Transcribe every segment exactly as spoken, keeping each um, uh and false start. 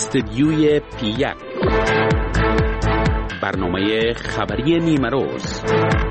استدیوی پی یک، برنامه خبری نیمه روز.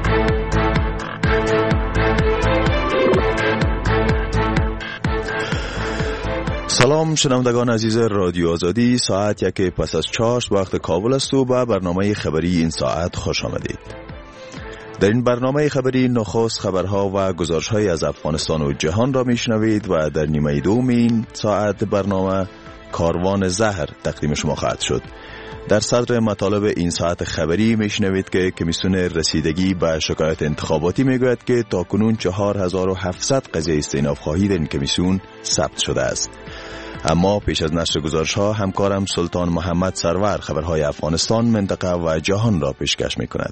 سلام شنوندگان عزیز رادیو آزادی، ساعت یک پس از چهار وقت کابل است و به برنامه خبری این ساعت خوش آمدید. در این برنامه خبری نخست خبرها و گزارش‌های از افغانستان و جهان را میشنوید و در نیمه دوم این ساعت برنامه کاروان زهر تقدیم شما خواهد شد. در صدر مطالب این ساعت خبری میشنوید که کمیسیون رسیدگی به شکایت انتخاباتی میگوید که تاکنون چهار هزار و هفتصد قضیه استئناف خواهی در این کمیسیون ثبت شده است. اما پیش از نشر گزارش‌ها همکارم سلطان محمد سرور خبرهای افغانستان، منطقه و جهان را پیشکش می‌کند.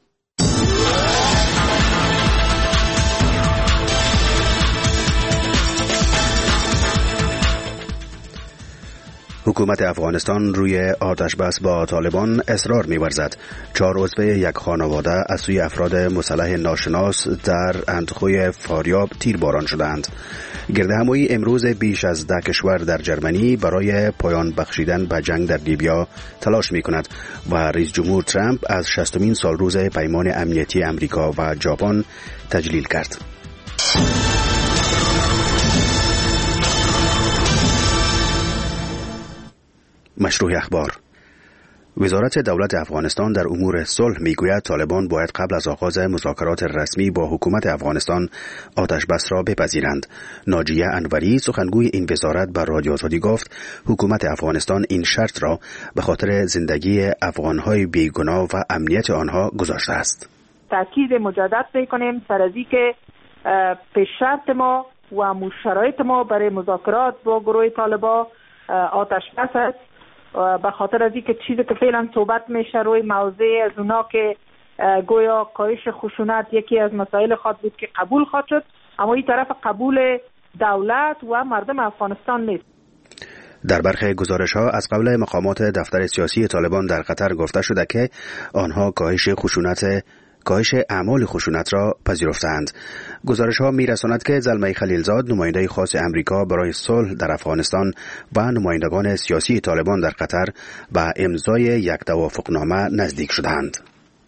حکومت افغانستان روی آتش بس با طالبان اصرار می‌ورزد. چهار عضو یک خانواده از سوی افراد مسلح ناشناس در اندخوی فاریاب تیرباران شدند. گردهمایی امروز بیش از ده کشور در جرمنی برای پایان بخشیدن به جنگ در لیبیا تلاش می‌کند و رئیس جمهور ترامپ از شصتمین سالروز پیمان امنیتی امریکا و ژاپن تجلیل کرد. مشروع اخبار. وزارت دولت افغانستان در امور صلح میگوید طالبان باید قبل از آغاز مذاکرات رسمی با حکومت افغانستان آتش بس را بپذیرند. ناجیه انوری سخنگوی این وزارت بر رادیو آزادی گفت حکومت افغانستان این شرط را به خاطر زندگی افغانهای بیگناه و امنیت آنها گذاشته است. تاکید مجدد میکنیم سر از اینکه پیش شرط ما و شرایط ما برای مذاکرات با گروه طالبان آتش بس است، به خاطر از اینکه چیزی که فعلا صحبت میشه روی موضوع از اونا که گویا کاهش خشونت یکی از مسائل خود بود که قبول خواهد شد، اما این طرف قبول دولت و مردم افغانستان نیست. در برخی گزارش‌ها از قبل مقامات دفتر سیاسی طالبان در قطر گفته شده که آنها کاهش خشونت کاهش اعمال خشونت را پذیرفتند. گزارش‌ها می‌رساند که زلمه خلیلزاد نماینده خاص امریکا برای صلح در افغانستان و نمایندگان سیاسی طالبان در قطر به امضای یک توافقنامه نزدیک شدند.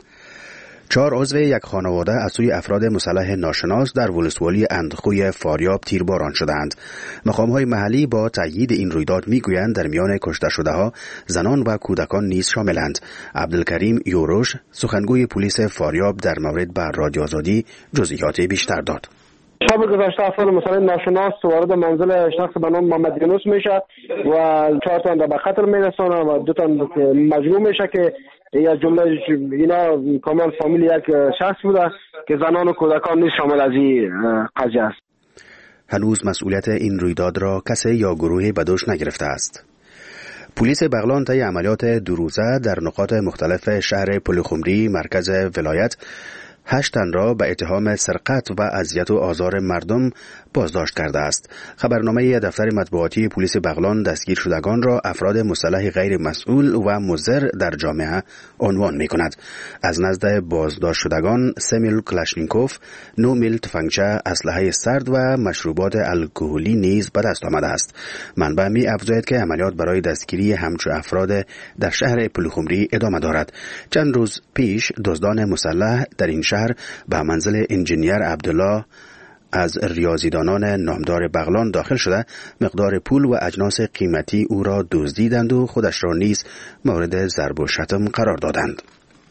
چهار عضو یک خانواده از سوی افراد مسلح ناشناس در ولسوالی اندخوی فاریاب تیرباران شدند. مقام‌های محلی با تأیید این رویداد میگویند در میان کشته شده‌ها زنان و کودکان نیز شاملند. عبدالکریم یوروش سخنگوی پلیس فاریاب در مورد بر رادیو آزادی جزئیات بیشتر داد. شب گذشته افراد مسلح ناشناس وارد منزل شخص به نام محمد یونس میشه و چهار تن را به قتل میرسونه و دو تن مجروح میشه که یا جمله اینا کاملا فامیل یک شخص بوده که زنان و کودکان نیز شامل از این قضیه است. هنوز مسئولیت این رویداد را کسی یا گروهی به دوش نگرفته است. پلیس بغلان طی عملیات دو روزه در نقاط مختلف شهر پلخمری مرکز ولایت هشت تن را به اتهام سرقت و اذیت و آزار مردم بازداشت کرده است. خبرنامه دفتر مطبوعاتی پلیس بغلان دستگیر شدگان را افراد مسلح غیر مسئول و مضر در جامعه عنوان می کند. از نزد بازداشت شدگان سه میل کلاشنیکوف، نه میل تفنگچه، اسلحه سرد و مشروبات الکلی نیز به دست آمده است. منبع می افزاید که عملیات برای دستگیری همچو افراد در شهر پلخمری ادامه دارد. چند روز پیش دزدان مسلح در این شهر به منزل انجینیر عبدالله از ریاضیدانان نامدار بغلان داخل شده مقدار پول و اجناس قیمتی او را دزدیدند و خودش را نیز مورد ضرب و شتم قرار دادند.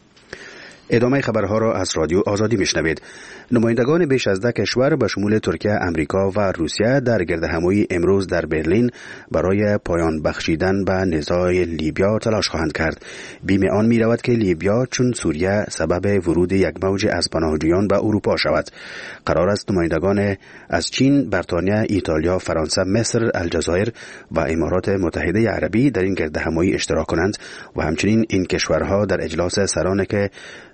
ادامه خبرها را از رادیو آزادی میشنوید. نمایندگان بیش از ده کشور به شمول ترکیه، امریکا و روسیه در گردهمایی امروز در برلین برای پایان بخشیدن به نزاع لیبیا تلاش خواهند کرد. بیم آن می رود که لیبیا چون سوریه سبب ورود یک موج از پناهجویان به اروپا شود. قرار است نمایندگان از چین، بریتانیا، ایتالیا، فرانسه، مصر، الجزایر و امارات متحده عربی در این گردهمایی اشتراک کنند و همچنین این کشورها در اجلاس سران که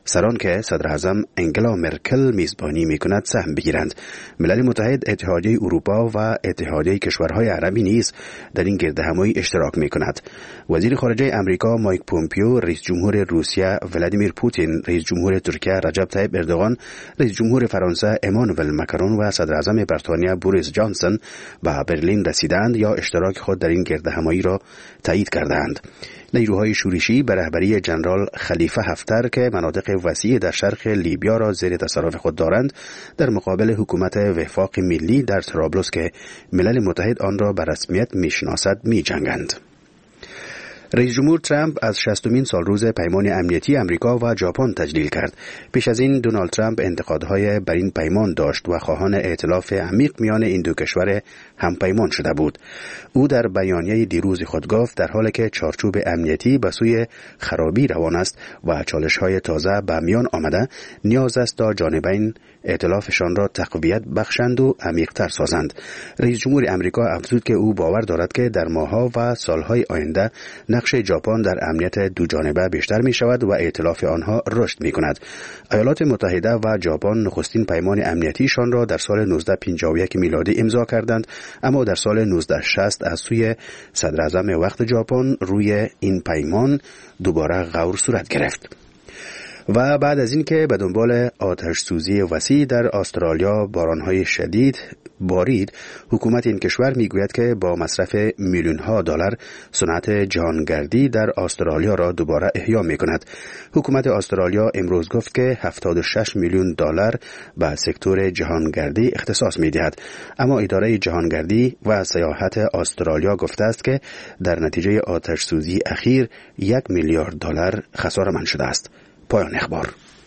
سران که صدر اعظم انگلا مرکل میزبانی میکند سهم بگیرند. ملل متحد، اتحادیه اروپا و اتحادیه کشورهای عربی نیز در این گردهمایی اشتراک میکند. وزیر خارجه امریکا مایک پومپیو، رئیس جمهور روسیه ولادیمیر پوتین، رئیس جمهور ترکیه رجب طیب اردوغان، رئیس جمهور فرانسه امانوئل ماکرون و صدر اعظم بریتانیا بوریس جانسون به برلین رسیدند یا اشتراک خود در این گردهمایی را تایید کردند. نیروهای شورشی به رهبری جنرال خلیفه حفتر که مناطق وسیع در شرق لیبیا را زیر تصرف خود دارند، در مقابل حکومت وفاق ملی در طرابلس که ملل متحد آن را به رسمیت میشناسد میجنگند. رئیس جمهور ترامپ از شصتمین سالروز پیمان امنیتی امریکا و ژاپن تجلیل کرد. پیش از این دونالد ترامپ انتقادهای بر این پیمان داشت و خواهان ائتلاف عمیق میان این دو کشور همپیمان شده بود. او در بیانیه دیروز خود گفت در حالی که چارچوب امنیتی به سوی خرابی روان است و چالش‌های تازه به میان آمده، نیاز است تا جانبین ائتلافشان را تقویت بخشند و عمیق‌تر سازند. رئیس جمهور امریکا افزود که او باور دارد که در ماه‌ها و سال‌های آینده نقش ژاپن در امنیت دو جانبه بیشتر می شود و ائتلاف آنها رشد می کند. ایالات متحده و ژاپن نخستین پیمان امنیتیشان را در سال نوزده پنجاه و یک میلادی امضا کردند، اما در سال نوزده شصت از سوی صدر اعظم وقت ژاپن روی این پیمان دوباره غور صورت گرفت. و بعد از این که به دنبال آتش سوزی وسیع در استرالیا بارانهای شدید بارید، حکومت این کشور میگوید که با مصرف میلیون ها دلار صنعت جهانگردی در استرالیا را دوباره احیا میکند. حکومت استرالیا امروز گفت که هفتاد و شش میلیون دلار به سکتور جهانگردی اختصاص میدهد، اما اداره جهانگردی و سیاحت استرالیا گفته است که در نتیجه آتش سوزی اخیر یک میلیارد دلار خساره‌مند شده است. پایان اخبار.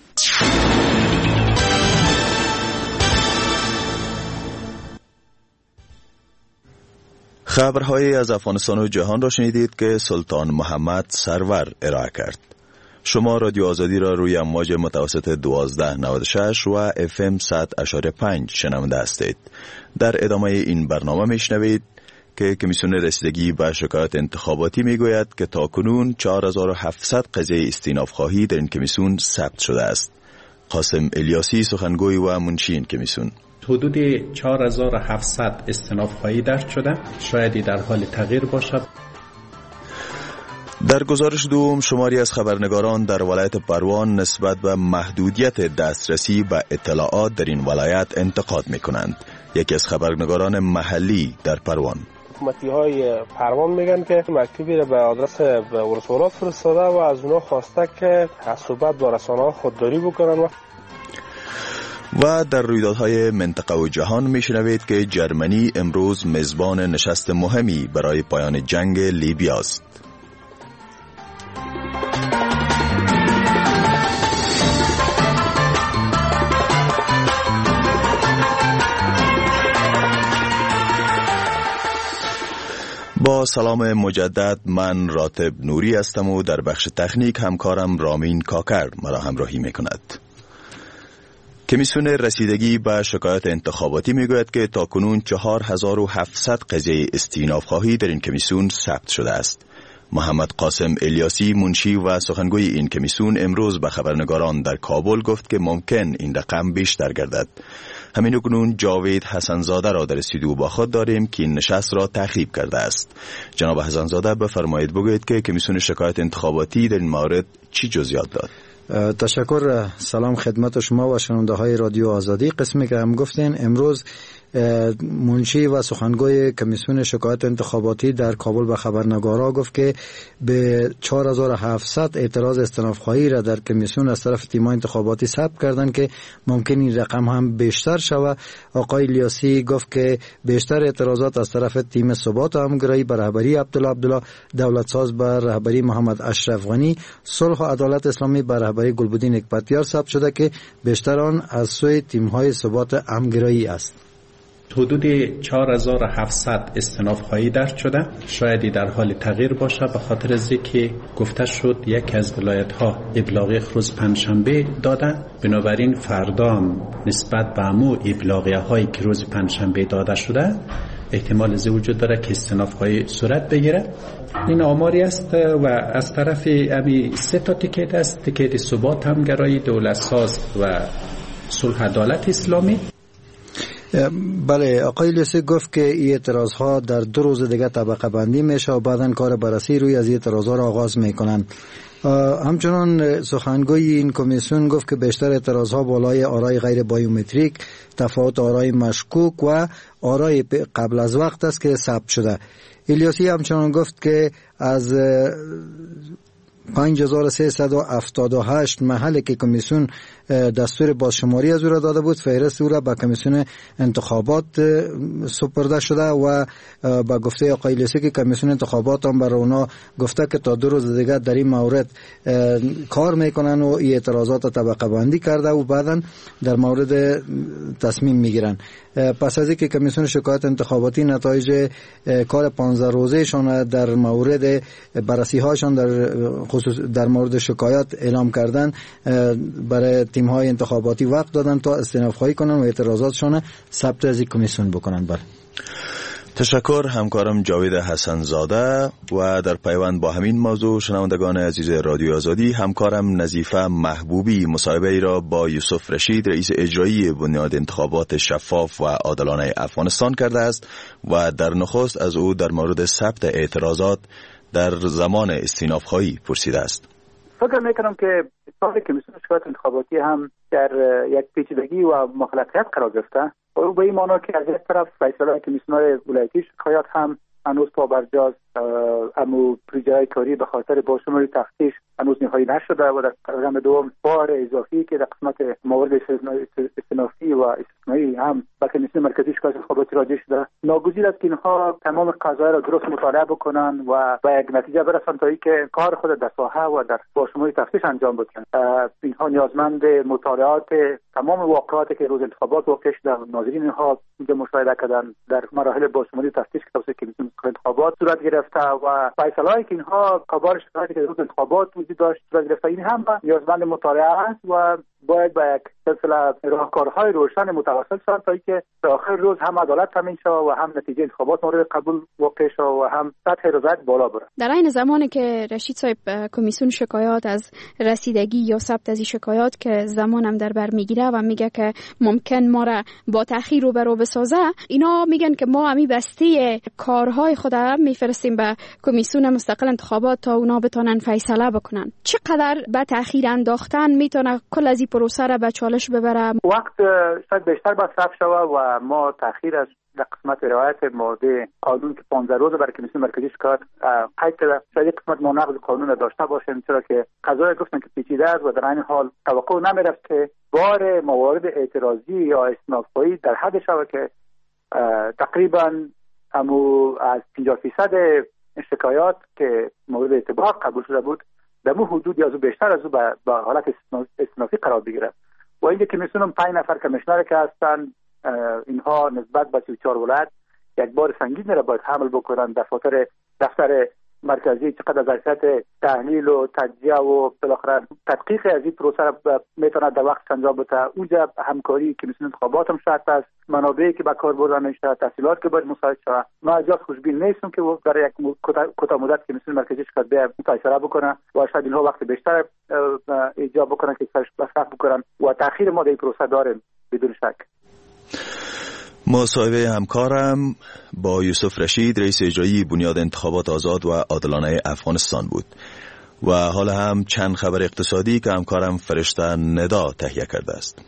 خبرهای از افغانستان و جهان را شنیدید که سلطان محمد سرور ارائه کرد. شما رادیو آزادی را روی امواج متوسط دوازده نود و شش و اف ام صد و پنج شنونده هستید. در ادامه این برنامه میشنوید که کمیسیون رسیدگی به شکایات انتخاباتی میگوید که تاکنون چهار هزار و هفتصد قضیه استیناف خواهی در این کمیسیون ثبت شده است. قاسم الیاسی، سخنگوی و منشی این کمیسیون: حدود چهار هزار و هفتصد استیناف خواهی درج شده، شاید در حال تغییر باشد. در گزارش دوم شماری از خبرنگاران در ولایت پروان نسبت به محدودیت دسترسی به اطلاعات در این ولایت انتقاد میکنند. یکی از خبرنگاران محلی در پروان: حکومتی های پروان میگن که مکتوبی را به آدرس ولسوالیات فرستاده و از اونا خواسته که از صحبت با رسانه ها خودداری بکنن. و در رویدادهای منطقه و جهان میشنوید که جرمنی امروز میزبان نشست مهمی برای پایان جنگ لیبیا است. با سلام مجدد، من راتب نوری هستم و در بخش تکنیک همکارم رامین کاکر مرا همراهی میکند. کمیسیون رسیدگی به شکایات انتخاباتی میگوید که تاکنون چهار هزار و هفتصد قضیه استیناف خواهی در این کمیسیون ثبت شده است. محمد قاسم الیاسی، منشی و سخنگوی این کمیسیون، امروز به خبرنگاران در کابل گفت که ممکن این رقم بیشتر گردد. همین اکنون جاوید حسنزاده را در استودیو با خود داریم که این نشست را تعقیب کرده است. جناب حسنزاده، بفرمایید بگویید که کمیسیون شکایت انتخاباتی در این مورد چی جزئیات داد؟ تشکر. سلام خدمت شما و شنونده های رادیو آزادی. قسمی که هم گفتین، امروز منشی و سخنگوی کمیسیون شکایت انتخاباتی در کابل به خبرنگارا گفت که به چهار هزار و هفتصد اعتراض استنافخواهی را در کمیسیون از طرف تیم‌های انتخاباتی ثبت کردند که ممکن این رقم هم بیشتر شود. آقای الیاسی گفت که بیشتر اعتراضات از طرف تیم ثبات و همگرایی به رهبری عبدالله عبدالله، دولت ساز به رهبری محمد اشرف غنی، صلح و عدالت اسلامی به رهبری گلبدین نکبتیار ثبت شده که بیشتر آن از سوی تیم‌های ثبات همگرایی است. حدود چهار هزار و هفتصد استیناف خواهی درج شده، شاید در حال تغییر باشه، به خاطر از که گفته شد یکی از ولایت ها ابلاغی روز پنجشنبه دادن، بنابراین فردا هم نسبت به همو ابلاغیه هایی که روز پنجشنبه داده شده احتمال زی وجود داره که استیناف‌های صورت بگیره. این آماری است و از طرف امی سه تا تیکت است: تیکت ثبات، همگرایی، دولت ساز و صلح عدالت اسلامی. بله، آقای لیسی گفت که این اعتراض ها در دو روز دیگه طبقه بندی میشه و بعداً کار بررسی روی از این اعتراض ها را آغاز میکنن. همچنان سخنگوی این کمیسیون گفت که بیشتر اعتراض ها بالای آرای غیر بایومتریک، تفاوت آرای مشکوک و آرای قبل از وقت است که ثبت شده. الیاسی همچنان گفت که از پنج هزار و سیصد و هفتاد و هشت محل که کمیسیون دستور بازشماری از او را داده بود، فهرست او را به کمیسیون انتخابات سپرده شده و با گفته آقای لیسی که کمیسیون انتخابات هم برای اونا گفته که تا دو روز دیگر در این مورد کار میکنن و این اعتراضات طبقه بندی کرده و بعداً در مورد تصمیم میگیرن. پس از اینکه کمیسیون شکایت انتخاباتی نتایج کار پانزده روزه شان در مورد بررسی هاشان در خصوص در مورد شکایت اعلام کردن، برای تیم های انتخاباتی وقت دادن تا استئناف خواهی کنن و اعتراضاتشان ثبت از این کمیسیون بکنن. بله، تشکر همکارم جاوید حسن زاده. و در پیوند با همین موضوع شنوندگان عزیز رادیو آزادی، همکارم نظیفه محبوبی مصاحبه ای را با یوسف رشید، رئیس اجرایی بنیاد انتخابات شفاف و عادلانه افغانستان کرده است و در نخست از او در مورد ثبت اعتراضات در زمان استئناف خواهی پرسیده است. فکر میکنم که سال کمیسیون شکایت انتخاباتی هم در یک پیچیدگی و مخالفت قرار گرفته و به این معنی که از یک طرف فیصله کمیسیون ولایتی شکایات هم هنوز پابرجاست، اما پروژه کاری به خاطر بازشماری تفتیش هنوز نهایی نشده و در قدم دوم بار اضافی که در قسمت موارد استئنافی و استثنایی هم به کمیسیون مرکزی شکایت انتخاباتی راجع شده. ناگزیر است که اینها تمام قضایا را درست مطالعه بکنن و به یک نتیجه برسن تا اینکه کار خود در ساحه و در بازشماری تفتیش انجام بدن. اینها نیازمند مطالعات تمام واقعاتی که روز انتخابات واقع شده، ناظرین اینها مشاهده کردن در مراحل بازشماری تفتیش که توسط کمیسیون انتخابات صورت گرفته و فیصله‌ای که اینها کابار شکایتی که روز انتخابات وجود داشت صورت گرفته، این هم نیازمند مطالعه است و باید با یک سلسله راهکارهای روشن متواصل شوند تا اینکه در آخر روز هم عدالت تامین شود و هم نتیجه انتخابات مورد قبول واقع شود و هم سطح رضایت بالا بره. در این زمانی که رشید صاحب کمیسیون شکایات از رسیدگی یا ثبت از شکایات که زمانم در بر میگیره و میگه که ممکن ما را با تأخیر رو برو بسازه، اینا میگن که ما همی بسته کارهای خود میفرستیم به کمیسیون مستقل انتخابات تا اونا بتونن فیصله بکنن. چقدر به تأخیر انداختن میتونه کل از این پروسه را به چالش ببره؟ وقت شاید بیشتر مصرف شود و ما تأخیر از در قسمت روایت ماده قانون که پانزده روز برای کمیسیون مرکزی شکایت قید شده، شاید قسمت ما نقض قانون داشته باشیم، چرا که قضایا گفتن که پیچیده است و در این حال توقع نمیرفت که بار موارد اعتراضی یا استئناف‌خواهی در حد شود که تقریبا امو از پنجاه درصد شکایات که مورد اعتبار قبول شده بود در مو حدود یا بیشتر از او به حالت استئنافی قرار بگیره. و اینجا کمیسیون پنج نفر کمیشنر که هستن، اینها نسبت به سی و چهار ولایت یک بار سنگین را باید حمل بکنن. دفاتر دفتر مرکزی چقدر از حیثیت تحلیل و تجزیه و بالاخره تدقیق از این پروسه را میتونه در وقت انجام بده. اونجا همکاری کمیسیون انتخابات هم شرط است، منابعی که به کار بردن میشه، تحصیلات که باید مساعد شود. ما از جاست خوشبین نیستم که برای یک کوتاه مدت کمیسیون مرکزی شکایت به مطالعه بکنه و شاید اینها وقت بیشتر ایجاب بکنن که سرش مصرف بکنن و تأخیر ما در این پروسه داریم بدون شک. مصاحبه همکارم با یوسف رشید، رئیس اجرایی بنیاد انتخابات آزاد و عادلانه افغانستان بود. و حالا هم چند خبر اقتصادی که همکارم فرشته ندا تهیه کرده است.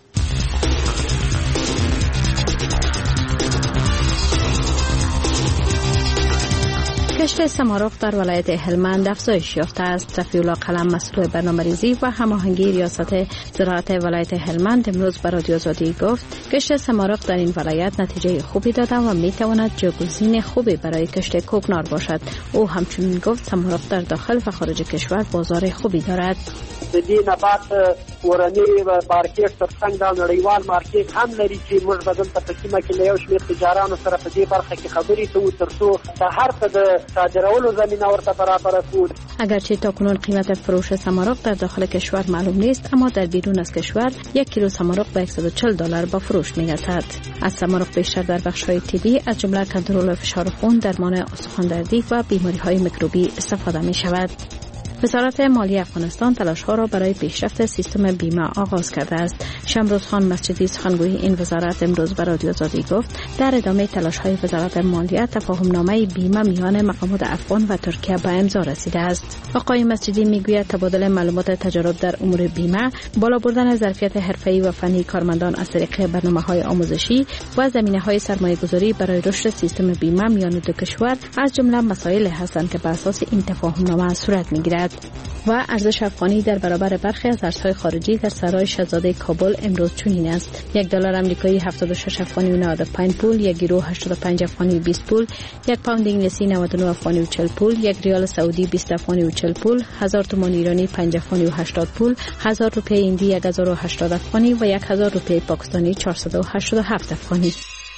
کشت سمارغ در ولایت هلمند افزایش یافته است. رفیع الله قلم، مسئول برنامه‌ریزی و هماهنگی ریاست زراعت ولایت هلمند، امروز به رادیو آزادی گفت کشت سمارغ در این ولایت نتیجه خوبی داده و میتواند جایگزین خوبی برای کشت کوکنار باشد. او همچنین گفت سمارغ در داخل و خارج کشور بازار خوبی دارد. دې نبات ورنی و مارکیټ ترڅنګ د نړیوال مارکیټ هم لري چې موږ بدن ته پکې مکه له یو شمېر تجارانو سره په دې برخه کې خبرې کوو ترڅو د هر څه د صادرولو زمینه ورته برابر کړو. اگرچه تاکنون قیمت فروش سمارق در داخل کشور معلوم نیست، اما در بیرون از کشور یک کیلو سمارق به صد و چهل دلار با فروش می‌رسد. از سمارق بیشتر در بخش‌های طبی از جمله کنترل فشار خون، درمان استخوان‌دردی و بیماری‌های میکروبی استفاده می‌شود. وزارت مالی افغانستان تلاش‌ها را برای پیشرفت سیستم بیمه آغاز کرده است. شمروز خان مسجدی سخنگوی این وزارت امروز به رادیو آزادی گفت در ادامه تلاش‌های وزارت مالیه تفاهم‌نامه بیمه میان مقامات افغان و ترکیه به امضا رسیده است. آقای مسجدی میگوید تبادل معلومات تجارب در امور بیمه، بالا بردن ظرفیت حرفه‌ای و فنی کارمندان از طریق برنامه‌های آموزشی و زمینه‌های سرمایه‌گذاری برای رشد سیستم بیمه میان دو کشور از جمله مسائل هستند که بر اساس این تفاهم‌نامه صورت می‌گیرد. و ارزش افغانی در برابر برخی از ارزهای خارجی در سرای شاهزاده کابل امروز چنین است: یک دلار آمریکایی هفتاد و شش افغانی و نود و پنج پول، یک یورو هشتاد و پنج افغانی و بیست پول، یک پوند انگلیسی نود و نه افغانی و چهل پول، یک ریال سعودی بیست افغانی و چهل پول، هزار تومان ایرانی پنج افغانی و هشتاد پول، هزار روپیه هندی یک هزار و هشتاد افغانی و یک هزار روپیه پاکستانی چهارصد و هشتاد و هفت افغانی.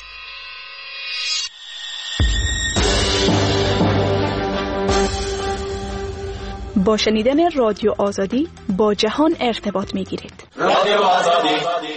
با شنیدن رادیو آزادی با جهان ارتباط می‌گیرید. رادیو آزادی.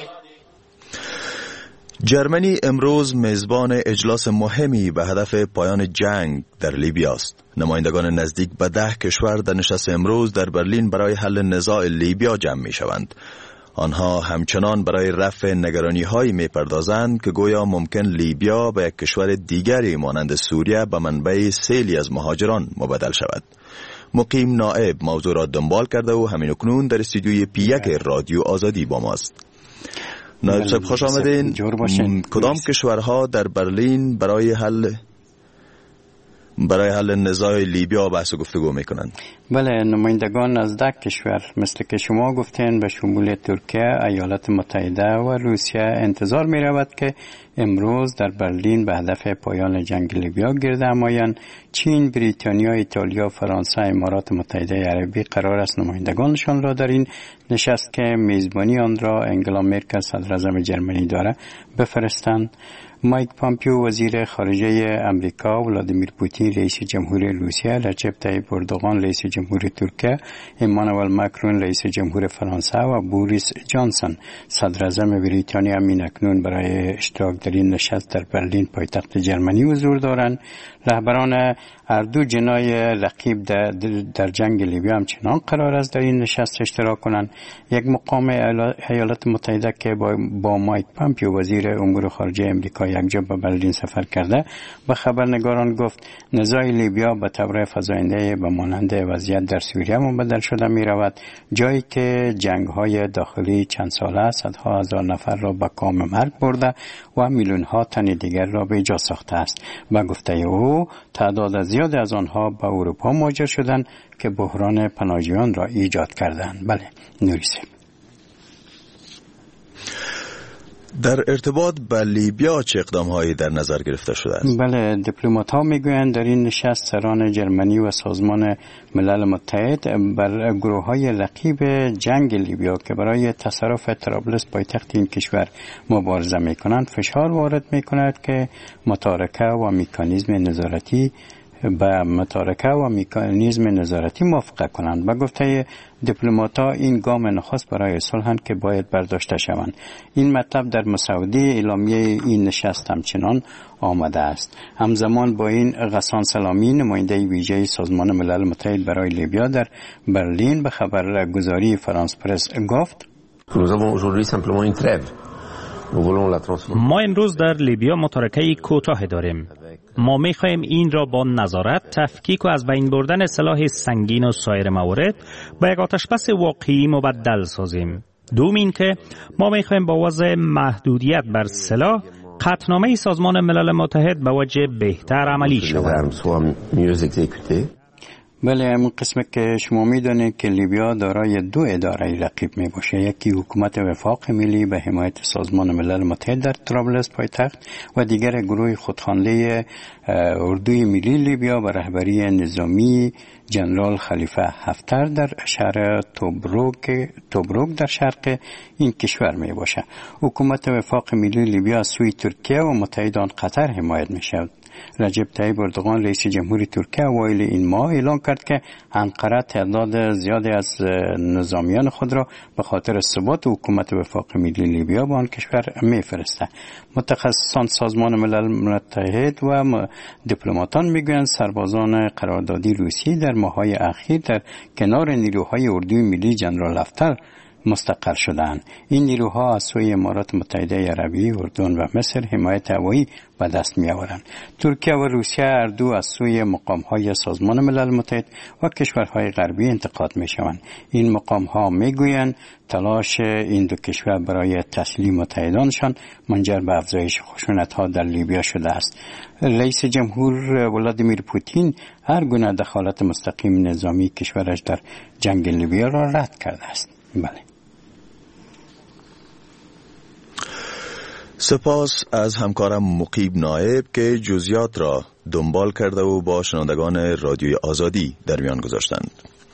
جرمنی امروز میزبان اجلاس مهمی به هدف پایان جنگ در لیبیا است. نمایندگان نزدیک به ده کشور در نشست امروز در برلین برای حل نزاع لیبیا جمع می‌شوند. آنها همچنان برای رفع نگرانی‌هایی می‌پردازند که گویا ممکن لیبیا به یک کشور دیگری مانند سوریه به منبع سیلی از مهاجران مبدل شود. مقیم نائب موضوع را دنبال کرده و همین اکنون در استودیوی پی یک رادیو آزادی با ماست. نائب صاحب خوش آمدین. کدام کشورها در برلین برای حل برای حل نزاع لیبیا بحث و گفتگو میکنند؟ بله، نمایندگان از ده کشور مثل که شما گفتین به شمول ترکیه، ایالات متحده و روسیه انتظار می رود که امروز در برلین به هدف پایان جنگ لیبیا گرد همایند. چین، بریتانیا، ایتالیا، فرانسه، امارات متحده عربی قرار است نمایندگانشان را در این نشست که میزبانی آن را انگلا مرکل صدر اعظم جرمنی داره بفرستند. مایک پامپیو وزیر خارجه امریکا، ولادیمیر پوتین رئیس جمهور روسیه، رجب طیب اردوغان رئیس جمهور ترکیه، امانوئل ماکرون رئیس جمهور فرانسه و بوریس جانسون صدر اعظم بریتانیا همین اکنون برای اشتراک در این نشست در برلین پایتخت جرمنی حضور دارند. رهبران هر دو جناح رقیب در, در جنگ لیبیا همچنان قرار است در این نشست اشتراک کنند. یک مقام ایالات متحده که با, با مایک پامپیو وزیر امور خارجه امریکا یکجا به برلین سفر کرده به خبرنگاران گفت نزاع لیبیا به طور فزاینده به مانند وضعیت در سوریه مبدل شده می رود، جایی که جنگ های داخلی چند ساله صدها هزار نفر را به کام مرگ برده و میلیون ها تن دیگر را به جا ساخته است. به گفته او تعداد زیاد از آنها به اروپا مهاجر شدند که بحران پناهجویان را ایجاد کردند. بله نوریسی. در ارتباط با لیبیا چه اقدام‌هایی در نظر گرفته شده است؟ بله، دیپلمات‌ها میگویند در این نشست سران جرمنی و سازمان ملل متحد بر گروه‌های رقیب جنگ لیبیا که برای تصرف طرابلس پایتخت این کشور مبارزه می‌کنند فشار وارد می‌کند که متارکه و مکانیزم نظارتی به متارکه و مکانیزم نظارتی موافقه کنند. به گفته دیپلمات‌ها این گام نخست برای صلح که باید برداشته شوند. این مطلب در مسودی اعلامیه این نشست همچنان آمده است. همزمان با این غسان سلامی نماینده ویژه سازمان ملل متحد برای لیبیا در برلین به خبرگزاری فرانس پرس گفت ما امروز در لیبیا متارکه کوتاه داریم. ما می‌خواهیم این را با نظارت، تفکیک و از بین بردن سلاح سنگین و سایر موارد با یک آتشبس واقعی مبدل سازیم. دوم این که ما می‌خواهیم با وضع محدودیت بر سلاح قطعنامه سازمان ملل متحد به وجه بهتر عملی شود. بله، همون قسم که شما میدونید که لیبیا دارای دو اداره رقیب می باشه. یکی حکومت وفاق ملی به حمایت سازمان ملل متحد در طرابلس پایتخت و دیگر گروه خودخوانده اردوی ملی لیبیا به رهبری نظامی جنرال خلیفه حفتر در شهر توبروک توبروک در شرق این کشور می باشه. حکومت وفاق ملی لیبیا از سوی ترکیه و متحدان قطر حمایت می شود. رجب طیب اردوغان رئیس جمهوری ترکیه اوایل این ماه اعلام کرد که انقره تعداد زیادی از نظامیان خود را به خاطر ثبات حکومت وفاق ملی لیبیا به آن کشور میفرسته. متخصصان سازمان ملل متحد و دیپلماتان میگویند سربازان قراردادی روسیه در ماه‌های اخیر در کنار نیروهای اردوی ملی جنرال هفتر مستقر شدند. این نیروها از سوی امارات متحده عربی، اردن و مصر حمایت هوایی به دست می آورند. ترکیه و روسیه هر دو از سوی مقام‌های سازمان ملل متحد و کشورهای غربی انتقاد می شوند. این مقام‌ها می گویند تلاش این دو کشور برای تسلیم متحدانشان منجر به افزایش خشونت‌ها در لیبیا شده است. رئیس جمهور ولادیمیر پوتین هر گونه دخالت مستقیم نظامی کشورش در جنگ لیبیا را رد کرده است. بله. سپاس از همکارم مقیب نایب که جزئیات را دنبال کرده و با شنوندگان رادیوی آزادی در میان گذاشتند.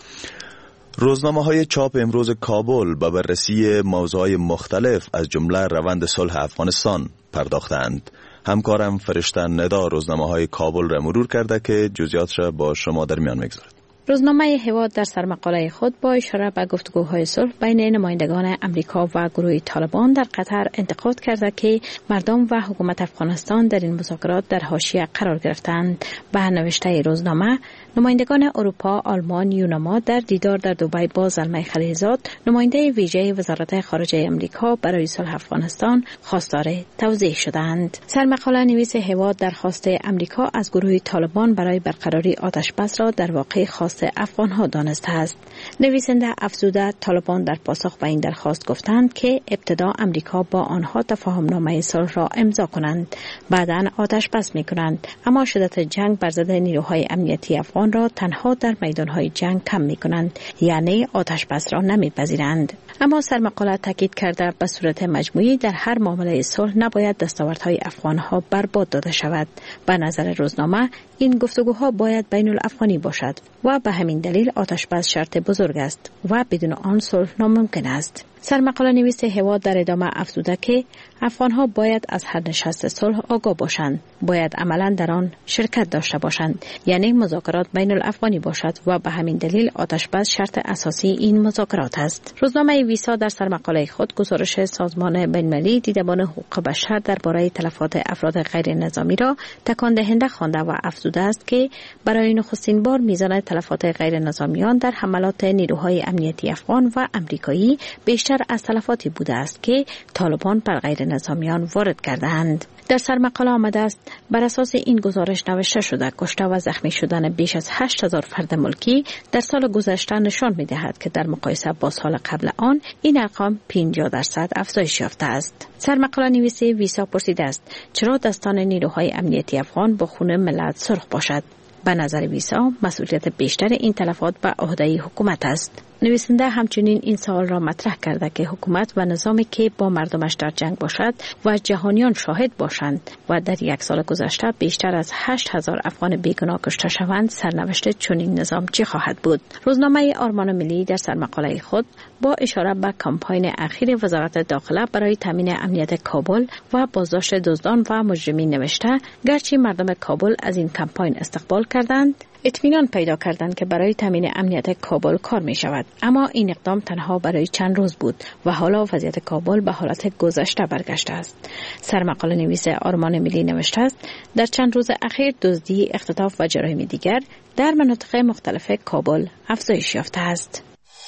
روزنامه‌های چاپ امروز کابل به بررسی موضوعات مختلف از جمله روند صلح افغانستان پرداختند. همکارم فرشته ندا روزنامه‌های کابل را مرور کرده که جزئیات را با شما در میان می‌گذارد. روزنامه هواد در سرمقاله خود با اشاره به گفتگوهای صلح بین نمایندگان امریکا و گروه طالبان در قطر انتقاد کرده که مردم و حکومت افغانستان در این مذاکرات در حاشیه قرار گرفتند. به نوشته روزنامه، نمایندگان اروپا، آلمان، یونان در دیدار در دبی با زلمه خلیلزاد، نماینده ویژه وزارت خارجه امریکا برای صلح افغانستان، خواستار توضیح شدند. سرمقاله نویس هواد درخواست امریکا از گروه طالبان برای برقراری آتش بس را در واقع خواست افغان‌ها دانسته است. نویسنده افزوده طالبان در پاسخ به این درخواست گفتند که ابتدا امریکا با آنها تفاهمنامه صلح را امضا کنند، بعداً آتش بس می‌کنند، اما شدت جنگ بر ضد نیروهای امنیتی افغان را تنها در میدان‌های جنگ کم می‌کنند، یعنی آتش بس را نمی‌پذیرند. اما سرمقاله تاکید کرده به صورت مجموعی در هر معامله صلح نباید دستاوردهای افغان‌ها برباد داده شود. به نظر روزنامه این گفتگوها باید بین الافغانی باشد و به همین دلیل آتش بس شرط بزرگ است و بدون آن صلح ناممکن است. سرمقاله نویس هواد در ادامه افزوده که افغان‌ها باید از هر نشست صلح آگاه باشند، باید عملاً در آن شرکت داشته باشند، یعنی مذاکرات بین الافغانی باشد و به همین دلیل آتش بس شرط اساسی این مذاکرات است. روزنامه ویسا در سرمقاله خود گزارش سازمان بین‌المللی دیدبان حقوق بشر درباره تلفات افراد غیر نظامی را تکان دهنده خوانده و افزوده است که برای نخستین بار میزان تلفات غیر نظامیان در حملات نیروهای امنیتی افغان و امریکایی بیشتر از تلفاتی بوده است که طالبان بر غیر نظامیان وارد کرده‌اند. در سرمقاله آمده است بر اساس این گزارش نوشته شده کشته و زخمی شدن بیش از هشت هزار فرد ملکی در سال گذشته نشان می‌دهد که در مقایسه با سال قبل آن این ارقام پنجاه درصد افزایش یافته است. سرمقاله نویس ویسا پرسیده است چرا دستان نیروهای امنیتی افغان با خون ملت سرخ باشد. به نظر ویسا مسئولیت بیشتر این تلفات به عهده حکومت است. نویسنده همچنین این سوال را مطرح کرده که حکومت و نظامی که با مردمش در جنگ باشد و جهانیان شاهد باشند و در یک سال گذشته بیشتر از هشت هزار افغان بیگناه کشته شوند، سرنوشت چنین نظام چه خواهد بود؟ روزنامه آرمان ملی در سرمقاله خود با اشاره به کمپاین اخیر وزارت داخله برای تامین امنیت کابل و بازداشت دزدان و مجرمین نوشته گرچه مردم کابل از این کمپاین استقبال کردند، اطمینان پیدا کردند که برای تامین امنیت کابل کار می شود، اما این اقدام تنها برای چند روز بود و حالا وضعیت کابل به حالت گذشته برگشته است. سرمقاله نویس آرمان ملی نوشته است در چند روز اخیر دزدی، اختطاف و جرایم دیگر در مناطق مختلف کابل افزایش یافته است.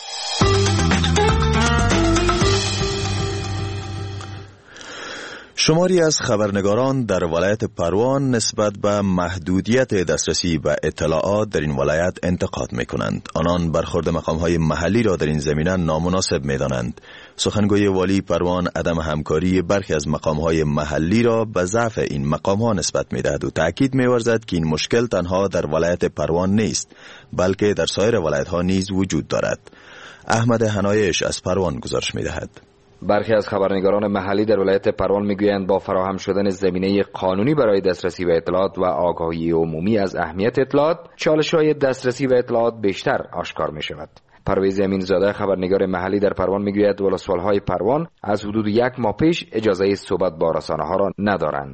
شماری از خبرنگاران در ولایت پروان نسبت به محدودیت دسترسی به اطلاعات در این ولایت انتقاد می کنند. آنان برخورد مقام‌های محلی را در این زمینه نامناسب می دانند. سخنگوی والی پروان عدم همکاری برخی از مقام‌های محلی را به ضعف این مقام‌ها نسبت می دهد و تأکید می ورزد که این مشکل تنها در ولایت پروان نیست، بلکه در سایر ولایت‌ها نیز وجود دارد. احمد حنایش از پروان گزارش می دهد. برخی از خبرنگاران محلی در ولایت پروان میگویند با فراهم شدن زمینه قانونی برای دسترسی به اطلاعات و آگاهی عمومی از اهمیت اطلاعات، چالش‌های دسترسی به اطلاعات بیشتر آشکار می شود. پرویز امینزاده خبرنگار محلی در پروان میگوید ولسوال‌های پروان از حدود یک ماه پیش اجازه صحبت با رسانه‌ها را ندارند.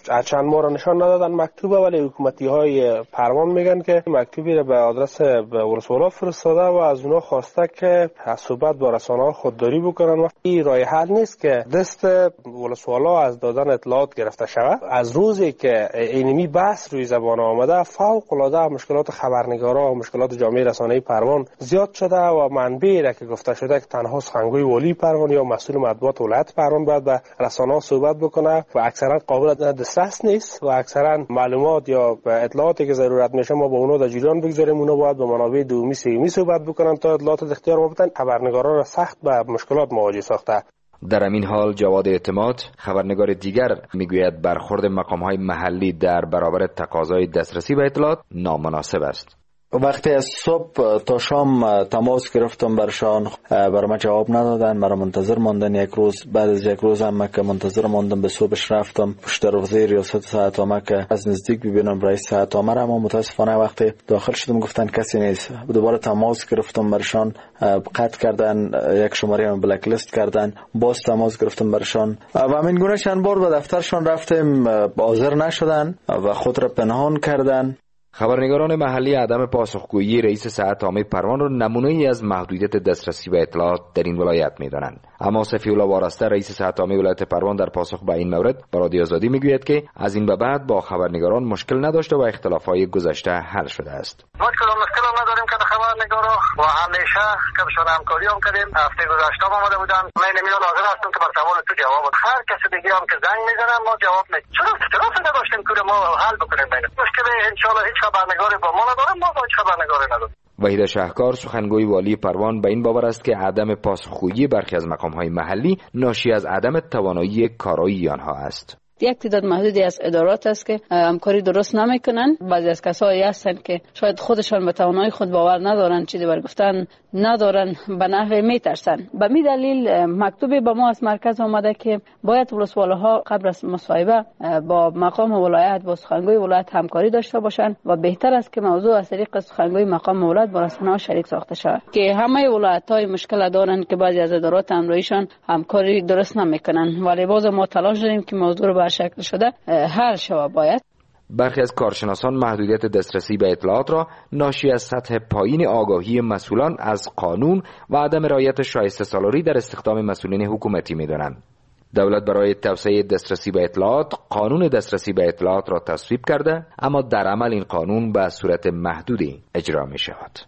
چند ماه را نشان ندادن مکتوبه، ولی حکومتی های پروان میگن که مکتوبی را به آدرس به ولسوالا فرستاده و از اونها خواسته که صحبت با رسانه‌ها خودداری بکنن و این راه حل نیست که دست ولسوالا از دادن اطلاعات گرفته شود. از روزی که اینمی بحث روی زبان آمده فوق العاده مشکلات خبرنگارا و مشکلات جامعه رسانه‌ای پروان زیاد شده و منبعی را که گفته شده که تنها سخنگوی والی پروان یا مسئول مطبوعات ولایت پروان باید به رسانه‌ها صحبت بکنه و اکثرا قابل دسترس نیست و اکثرا معلومات یا اطلاعاتی که ضرورت میشه ما با اونها در جریان بگذاریم، اونها باید به منابع دومی سومی صحبت بکنن تا اطلاعات از اختیار ما بدن. خبرنگاران را سخت به مشکلات مواجه ساخته. در همین حال جواد اعتماد خبرنگار دیگر میگوید برخورد مقام‌های محلی در برابر تقاضای دسترسی به اطلاعات نامناسب است. وقتی از صبح تا شام تماس گرفتم برشان، برام جواب ندادن، مرا منتظر ماندن یک روز. بعد از یک روز هم که منتظر ماندم به صبحش رفتم پشت دروازه ریاست صحت عامه که از نزدیک ببینم رئیس صحت عامه را، اما متاسفانه وقتی داخل شدم گفتن کسی نیست. دوباره تماس گرفتم برشان، قطع کردن، یک شماره هم بلک لیست کردن. باز تماس گرفتم برشان و همین گونه چند بار به دفترشان رفتیم، حاضر نشدن و خود را پنهان کردن. خبرنگاران محلی عدم پاسخگویی رئیس صحت عامه پروان را نمونه‌ای از محدودیت دسترسی به اطلاعات در این ولایت می‌دانند. اما صفی الله وارسته رئیس صحت عامه ولایت پروان در پاسخ به این مورد با رادیو آزادی میگوید که از این به بعد با خبرنگاران مشکل نداشته و اختلاف‌های گذشته حل شده است. ما کدام مشکل نداریم که خبرنگارا و همیشه که بشون همکاری هم کردیم. هفته گذشته آمده بودن، من نمیاد حاضر هستم که بر سوال تو جواب بدم. هر کسی دیگه هم که زنگ میزنن ما جواب میدیم. چرا اختلاف نداشتیم که ما حل بکنیم بین مشکل ان شاء الله هیچ خبرنگاری با ما نداریم، ما با هیچ خبرنگاری نداریم. وحید شهکار سخنگوی والی پروان به این باور است که عدم پاسخگویی برخی از مقام‌های محلی ناشی از عدم توانایی کارایی آنها است. یک تعداد محدودی از ادارات است که همکاری درست نمیکنن. بعضی از کسایی هستن که شاید خودشان به توانایی خود باور ندارن، چیزی بر گفتن ندارن، به نحوی میترسن. به می دلیل مکتوبی به ما از مرکز آمده که باید ولسوالاها قبل از مصاحبه با مقام ولایت با سخنگوی ولایت همکاری داشته باشند و بهتر است که موضوع از طریق سخنگوی مقام ولایت با رسانه‌ها شریک ساخته شود که همه ولایت‌های مشکل دارن که بعضی از ادارات امرویشان همکاری درست نمیکنن، ولی باز ما تلاش داریم که موضوع رو شکل شده حل شود. باید برخی از کارشناسان محدودیت دسترسی به اطلاعات را ناشی از سطح پایین آگاهی مسئولان از قانون و عدم رعایت شایسته سالاری در استخدام مسئولین حکومتی می‌دانند. دولت برای توسعه دسترسی به اطلاعات قانون دسترسی به اطلاعات را تصویب کرده، اما در عمل این قانون به صورت محدودی اجرا می‌شود.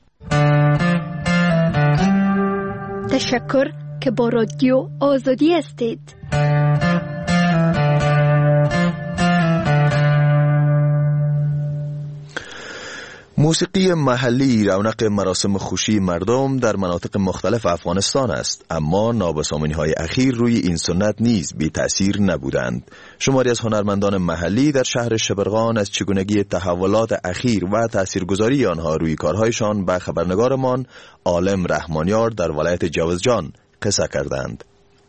تشکر که با رادیو آزادی هستید. موسیقی محلی رونق مراسم خوشی مردم در مناطق مختلف افغانستان است، اما نابسامانی‌های اخیر روی این سنت نیز بی تأثیر نبودند. شماری از هنرمندان محلی در شهر شبرغان از چگونگی تحولات اخیر و تاثیرگذاری آنها روی کارهایشان به خبرنگارمان عالم رحمانیار در ولایت جوزجان قصه کردند.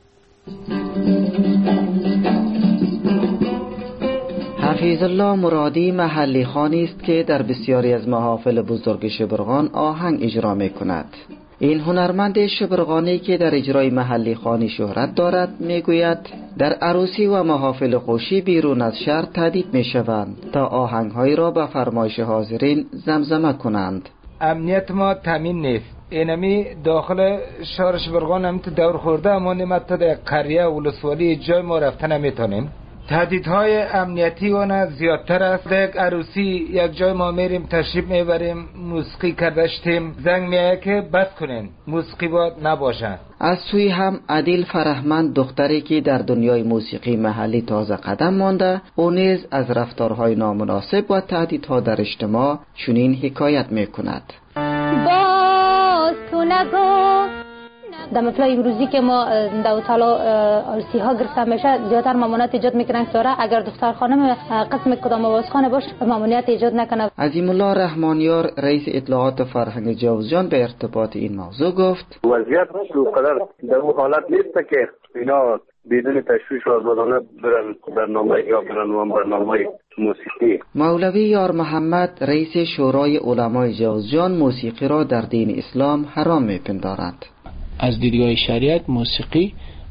حفیظ الله مرادی محلی خانی است که در بسیاری از محافل بزرگ شبرغان آهنگ اجرا می کند. این هنرمند شبرغانی که در اجرای محلی خانی شهرت دارد می گوید در عروسی و محافل خوشی بیرون از شهر تعدید می شوند تا آهنگهایی را به فرمایش حاضرین زمزمه کنند. امنیت ما تامین نیست. اینمی داخل شهر شبرغان هم دور خورده، ما نمت تا در قریه ولسوالی جای ما رفته نمیتونیم. تهدیدهای امنیتی اون زیادتر است. یک عروسی یک جای ما میریم تشریف میبریم، موسیقی کردشتیم، زنگ میایه که بس کنین، موسیقی باید نباشه. از سوی هم عادل فرهمند دختری که در دنیای موسیقی محلی تازه قدم مانده، او نیز از رفتارهای نامناسب و تهدیدها در اجتماع چنین حکایت میکند. باز تو نگو در مثل امروزی که ما در سالا عروسی ها گرفته میشه زیادتر ممانعت ایجاد میکنن که داره اگر دختر خانم قسم کدام آوازخانه باش ممانعت ایجاد نکنه. عظیم الله رحمانیار رئیس اطلاعات فرهنگ جوزجان به ارتباط این موضوع گفت وضعیت اونقدر در اون حالت نیست که اینا بدون تشویش و آزادانه برن برنامه یا برن برنامه موسیقی. مولوی یار محمد رئیس شورای علمای جوزجان موسیقی را در دین اسلام حرام میپندارد. از دیدگاه شریعت موسیقی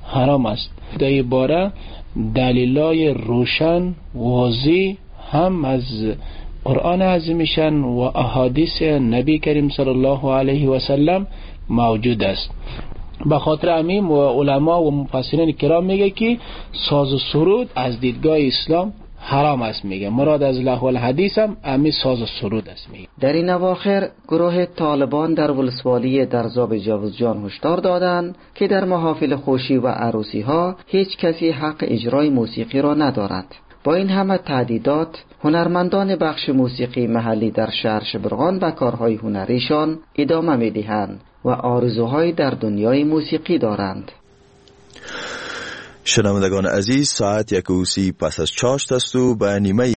حرام است. در این باره دلیلای روشن واضح هم از قرآن عظیمشان و احادیث نبی کریم صلی الله علیه و سلم موجود است. به خاطر همین و علما و مفسرین کرام میگه که ساز و سرود از دیدگاه اسلام حرام است. میگه مراد از لهو الحدیث هم همین ساز و سرود است. میگه در این اواخر گروه طالبان در ولسوالی درزاب جاوزجان هشدار دادند که در محافل خوشی و عروسی ها هیچ کسی حق اجرای موسیقی را ندارد. با این همه تهدیدات هنرمندان بخش موسیقی محلی در شهر شبرغان و کارهای هنریشان ادامه می‌دهند و آرزوهای در دنیای موسیقی دارند. شنوندگان عزیز، ساعت یک و سی پس از چاشت است و به نیمه